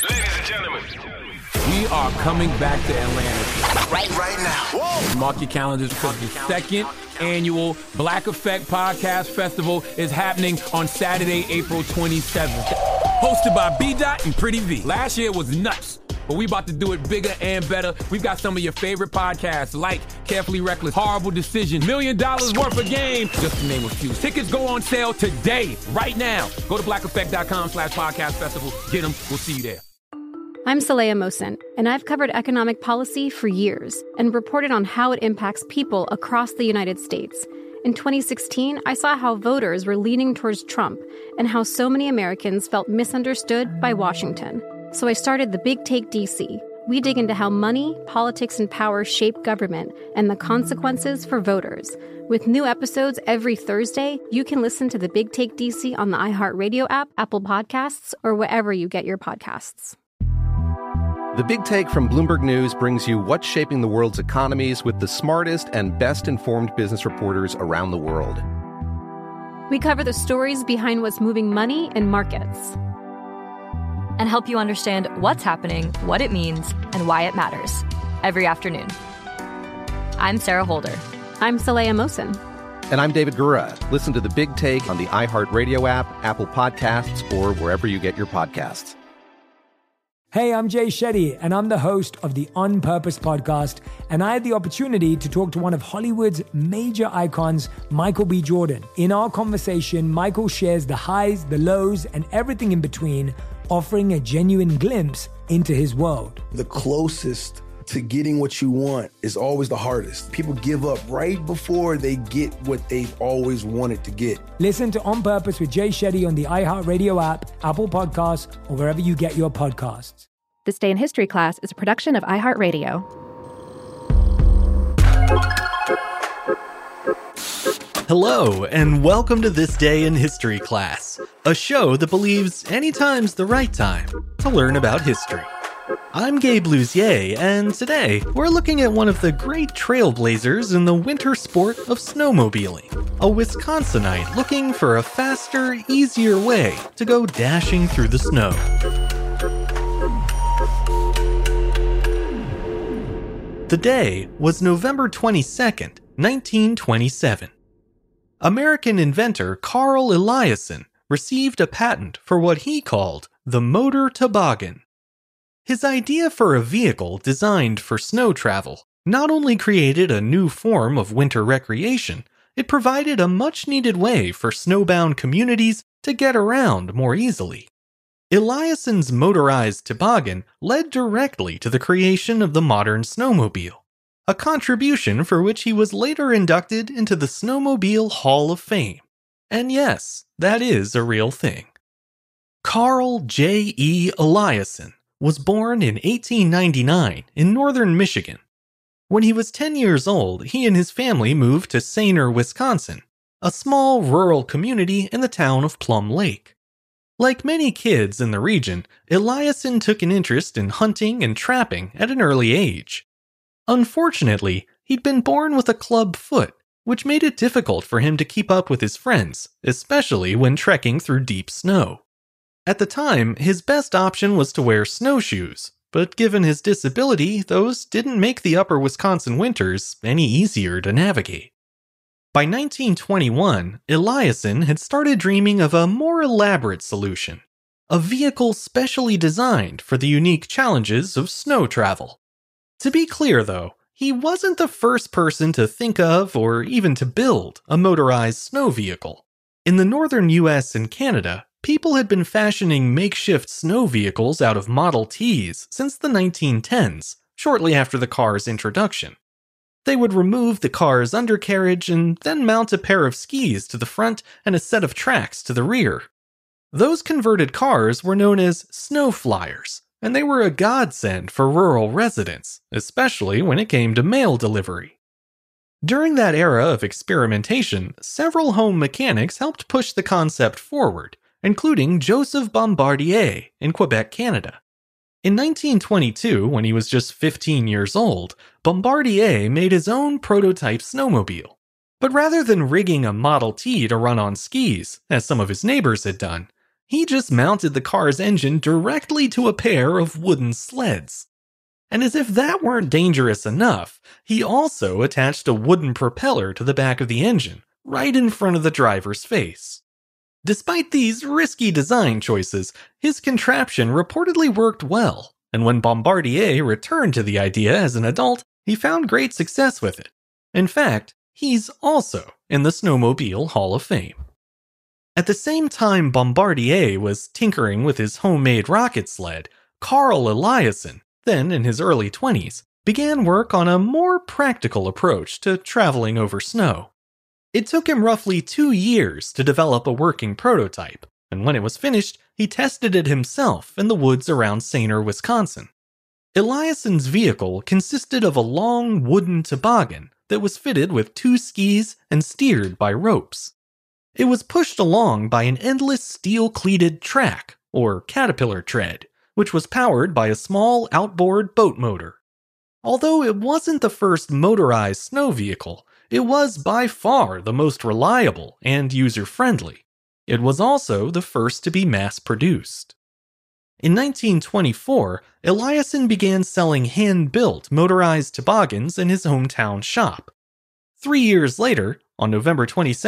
Ladies and gentlemen, we are coming back to Atlanta right now. Whoa. Mark your calendars because the second annual Black Effect Podcast Festival is happening on Saturday, April 27th. Hosted by B-Dot and Pretty V. Last year was nuts, but we about to do it bigger and better. We've got some of your favorite podcasts like Carefully Reckless, Horrible Decision, $1 Million Worth of Game, just to name a few. Tickets go on sale today, right now. Go to blackeffect.com/podcast festival. Get them. We'll see you there. I'm Saleha Mohsin, and I've covered economic policy for years and reported on how it impacts people across the United States. In 2016, I saw how voters were leaning towards Trump and how so many Americans felt misunderstood by Washington. So I started The Big Take DC. We dig into how money, politics, and power shape government and the consequences for voters. With new episodes every Thursday, you can listen to The Big Take DC on the iHeartRadio app, Apple Podcasts, or wherever you get your podcasts. The Big Take from Bloomberg News brings you what's shaping the world's economies with the smartest and best-informed business reporters around the world. We cover the stories behind what's moving money and markets, and help you understand what's happening, what it means, and why it matters every afternoon. I'm Sarah Holder. I'm Saleha Mohsin. And I'm David Gura. Listen to The Big Take on the iHeartRadio app, Apple Podcasts, or wherever you get your podcasts. Hey, I'm Jay Shetty, and I'm the host of the On Purpose podcast, and I had the opportunity to talk to one of Hollywood's major icons, Michael B. Jordan. In our conversation, Michael shares the highs, the lows, and everything in between, offering a genuine glimpse into his world. The closest to getting what you want is always the hardest. People give up right before they get what they've always wanted to get. Listen to On Purpose with Jay Shetty on the iHeartRadio app, Apple Podcasts, or wherever you get your podcasts. This Day in History class is a production of iHeartRadio. Hello, and welcome to This Day in History class, a show that believes anytime's the right time to learn about history. I'm Gabe Luzier, and today we're looking at one of the great trailblazers in the winter sport of snowmobiling, a Wisconsinite looking for a faster, easier way to go dashing through the snow. The day was November 22nd, 1927. American inventor Carl Eliason received a patent for what he called the motor toboggan. His idea for a vehicle designed for snow travel not only created a new form of winter recreation, it provided a much-needed way for snowbound communities to get around more easily. Eliason's motorized toboggan led directly to the creation of the modern snowmobile, a contribution for which he was later inducted into the Snowmobile Hall of Fame. And yes, that is a real thing. Carl J. E. Eliason was born in 1899 in northern Michigan. When he was 10 years old, he and his family moved to Sainer, Wisconsin, a small rural community in the town of Plum Lake. Like many kids in the region, Eliason took an interest in hunting and trapping at an early age. Unfortunately, he'd been born with a club foot, which made it difficult for him to keep up with his friends, especially when trekking through deep snow. At the time, his best option was to wear snowshoes, but given his disability, those didn't make the upper Wisconsin winters any easier to navigate. By 1921, Eliason had started dreaming of a more elaborate solution, a vehicle specially designed for the unique challenges of snow travel. To be clear, though, he wasn't the first person to think of or even to build a motorized snow vehicle. In the northern US and Canada, people had been fashioning makeshift snow vehicles out of Model Ts since the 1910s, shortly after the car's introduction. They would remove the car's undercarriage and then mount a pair of skis to the front and a set of tracks to the rear. Those converted cars were known as snow flyers, and they were a godsend for rural residents, especially when it came to mail delivery. During that era of experimentation, several home mechanics helped push the concept forward, including Joseph Bombardier in Quebec, Canada. In 1922, when he was just 15 years old, Bombardier made his own prototype snowmobile. But rather than rigging a Model T to run on skis, as some of his neighbors had done, he just mounted the car's engine directly to a pair of wooden sleds. And as if that weren't dangerous enough, he also attached a wooden propeller to the back of the engine, right in front of the driver's face. Despite these risky design choices, his contraption reportedly worked well, and when Bombardier returned to the idea as an adult, he found great success with it. In fact, he's also in the Snowmobile Hall of Fame. At the same time Bombardier was tinkering with his homemade rocket sled, Carl Eliasson, then in his early 20s, began work on a more practical approach to traveling over snow. It took him roughly 2 years to develop a working prototype, and when it was finished, he tested it himself in the woods around Sainer, Wisconsin. Eliasson's vehicle consisted of a long wooden toboggan that was fitted with 2 skis and steered by ropes. It was pushed along by an endless steel-cleated track, or caterpillar tread, which was powered by a small outboard boat motor. Although it wasn't the first motorized snow vehicle, it was by far the most reliable and user-friendly. It was also the first to be mass-produced. In 1924, Eliasson began selling hand-built motorized toboggans in his hometown shop. 3 years later, on November 22,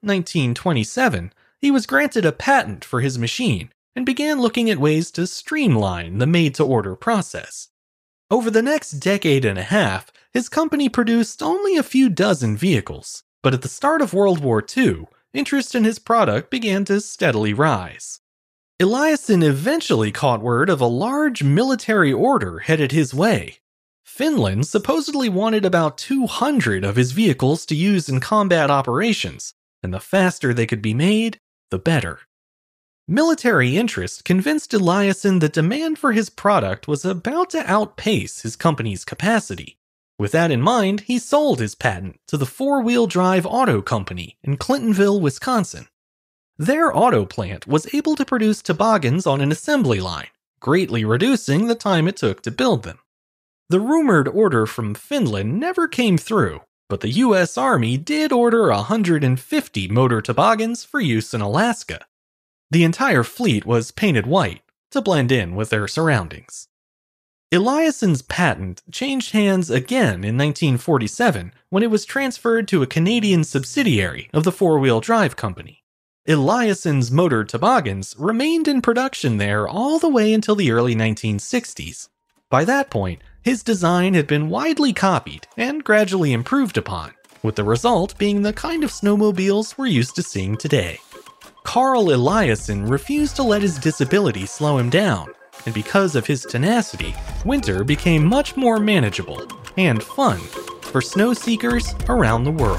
1927, he was granted a patent for his machine and began looking at ways to streamline the made-to-order process. Over the next decade and a half, his company produced only a few dozen vehicles, but at the start of World War II, interest in his product began to steadily rise. Eliasson eventually caught word of a large military order headed his way. Finland supposedly wanted about 200 of his vehicles to use in combat operations, and the faster they could be made, the better. Military interest convinced Eliasson that demand for his product was about to outpace his company's capacity. With that in mind, he sold his patent to the Four-Wheel Drive Auto Company in Clintonville, Wisconsin. Their auto plant was able to produce toboggans on an assembly line, greatly reducing the time it took to build them. The rumored order from Finland never came through, but the US Army did order 150 motor toboggans for use in Alaska. The entire fleet was painted white to blend in with their surroundings. Eliasson's patent changed hands again in 1947 when it was transferred to a Canadian subsidiary of the Four-Wheel Drive Company. Eliasson's motor toboggans remained in production there all the way until the early 1960s. By that point, his design had been widely copied and gradually improved upon, with the result being the kind of snowmobiles we're used to seeing today. Carl Eliasson refused to let his disability slow him down, and because of his tenacity, winter became much more manageable and fun for snow seekers around the world.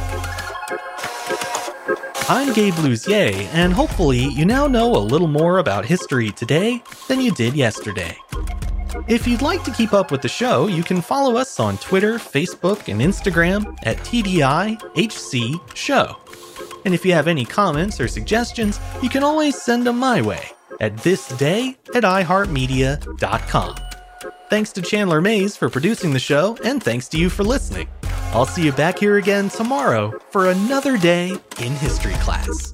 I'm Gabe Luzier, and hopefully you now know a little more about history today than you did yesterday. If you'd like to keep up with the show, you can follow us on Twitter, Facebook, and Instagram at TDIHC And if you have any comments or suggestions, you can always send them my way at thisday@iheartmedia.com. Thanks to Chandler Mays for producing the show, and thanks to you for listening. I'll see you back here again tomorrow for another day in history class.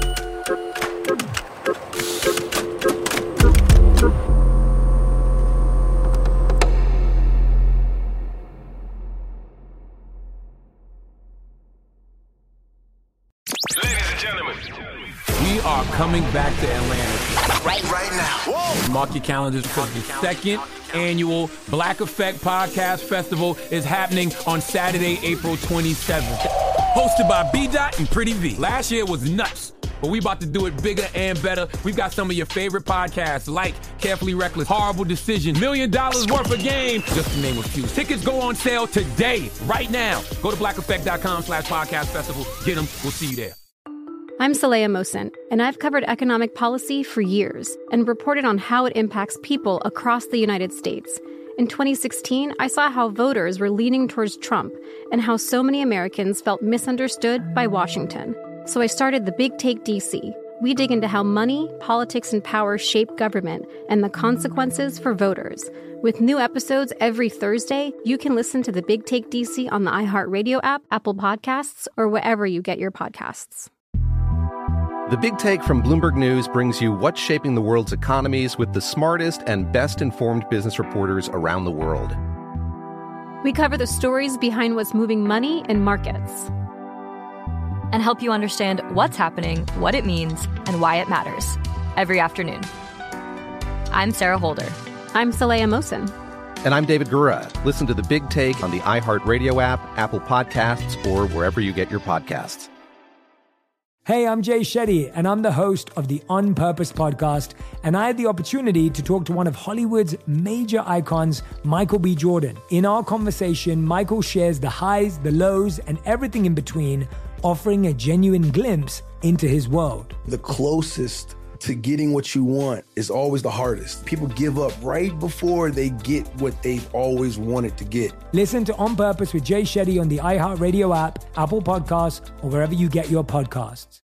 We are coming back to Atlanta Right now. Whoa. Mark your calendars because the second annual Black Effect Podcast Festival is happening on Saturday, April 27th. Hosted by B-Dot and Pretty V. Last year was nuts, but we about to do it bigger and better. We've got some of your favorite podcasts like Carefully Reckless, Horrible Decision, $1 Million Worth of Game, just to name a few. Tickets go on sale today, right now. Go to blackeffect.com/podcast festival. Get them. We'll see you there. I'm Saleha Mohsin, and I've covered economic policy for years and reported on how it impacts people across the United States. In 2016, I saw how voters were leaning towards Trump and how so many Americans felt misunderstood by Washington. So I started The Big Take DC. We dig into how money, politics, and power shape government and the consequences for voters. With new episodes every Thursday, you can listen to The Big Take DC on the iHeartRadio app, Apple Podcasts, or wherever you get your podcasts. The Big Take from Bloomberg News brings you what's shaping the world's economies with the smartest and best-informed business reporters around the world. We cover the stories behind what's moving money and markets, and help you understand what's happening, what it means, and why it matters every afternoon. I'm Sarah Holder. I'm Saleha Mohsin. And I'm David Gura. Listen to The Big Take on the iHeartRadio app, Apple Podcasts, or wherever you get your podcasts. Hey, I'm Jay Shetty, and I'm the host of the On Purpose podcast, and I had the opportunity to talk to one of Hollywood's major icons, Michael B. Jordan. In our conversation, Michael shares the highs, the lows, and everything in between, offering a genuine glimpse into his world. The closest to getting what you want is always the hardest. People give up right before they get what they've always wanted to get. Listen to On Purpose with Jay Shetty on the iHeartRadio app, Apple Podcasts, or wherever you get your podcasts.